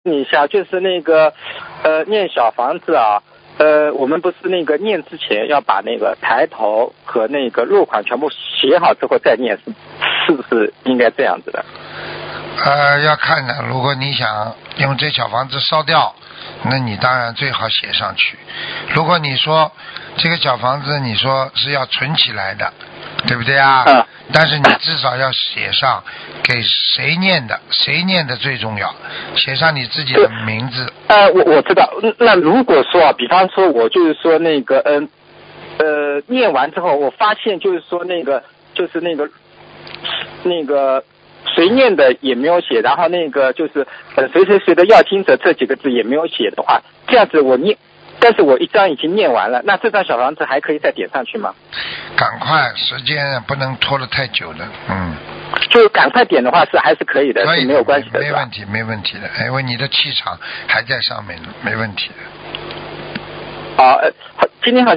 你一下，就是那个念小房子啊，我们不是那个念之前要把那个抬头和那个落款全部写好之后再念，是不是应该这样子的？ 要看的。如果你想用这小房子烧掉，那你当然最好写上去。如果你说这个小房子你说是要存起来的，对不对啊？但是你至少要写上给谁念的，谁念的最重要，写上你自己的名字。 我知道。那如果说比方说我就是说那个念完之后，我发现就是说那个谁念的也没有写，然后那个就是谁谁谁的要听者这几个字也没有写的话，这样子我念，但是我一张已经念完了，那这张小房子还可以再点上去吗？ 赶快，时间不能拖得太久了。 就赶快点的话还是可以的，是没有关系的， 没问题，没问题的，因为你的气场还在上面，没问题的。 今天好像